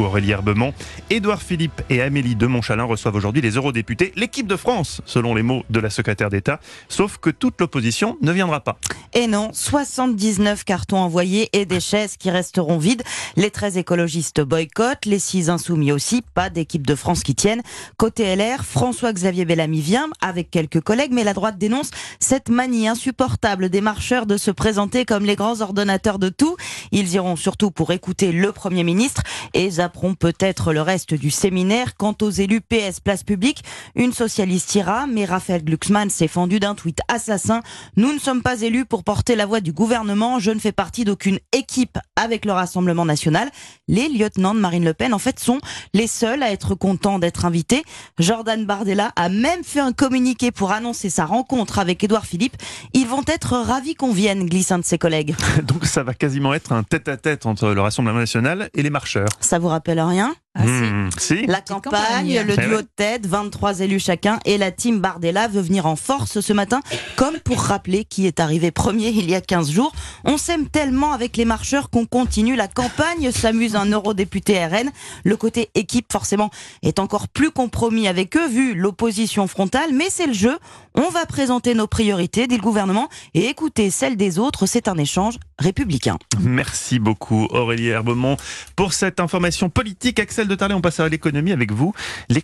Aurélie Herbemont. Édouard Philippe et Amélie de Montchalin reçoivent aujourd'hui les eurodéputés, l'équipe de France, selon les mots de la secrétaire d'État. Sauf que toute l'opposition ne viendra pas. Et non, 79 cartons envoyés et des chaises qui resteront vides. Les 13 écologistes boycottent, les 6 insoumis aussi, pas d'équipe de France qui tienne. Côté LR, François-Xavier Bellamy vient avec quelques collègues, mais la droite dénonce cette manie insupportable des marcheurs de se présenter comme les grands ordonnateurs de tout. Ils iront surtout pour écouter le Premier ministre et zapperont peut-être le reste du séminaire. Quant aux élus PS Place Publique, une socialiste ira, mais Raphaël Glucksmann s'est fendu d'un tweet assassin. Nous ne sommes pas élus pour porter la voix du gouvernement. Je ne fais partie d'aucune équipe avec le Rassemblement national. Les lieutenants de Marine Le Pen, en fait, sont les seuls à être contents d'être invités. Jordan Bardella a même fait un communiqué pour annoncer sa rencontre avec Édouard Philippe. Ils vont être ravis qu'on vienne, glisse un de ses collègues. Donc ça va quasiment être un tête-à-tête entre le Rassemblement national et les marcheurs. Ça vous rappelle rien ? Si. La campagne, le duo de tête, 23 élus chacun, et la team Bardella veut venir en force ce matin, comme pour rappeler qui est arrivé premier il y a 15 jours. On s'aime tellement avec les marcheurs qu'on continue la campagne, s'amuse un eurodéputé RN. Le côté équipe, forcément, est encore plus compromis avec eux, vu l'opposition frontale, mais c'est le jeu. On va présenter nos priorités, dit le gouvernement, et écouter celles des autres. C'est un échange républicain. Merci beaucoup Aurélie Herbemont pour cette information politique. Axel de Tarlet, on passe à l'économie avec vous.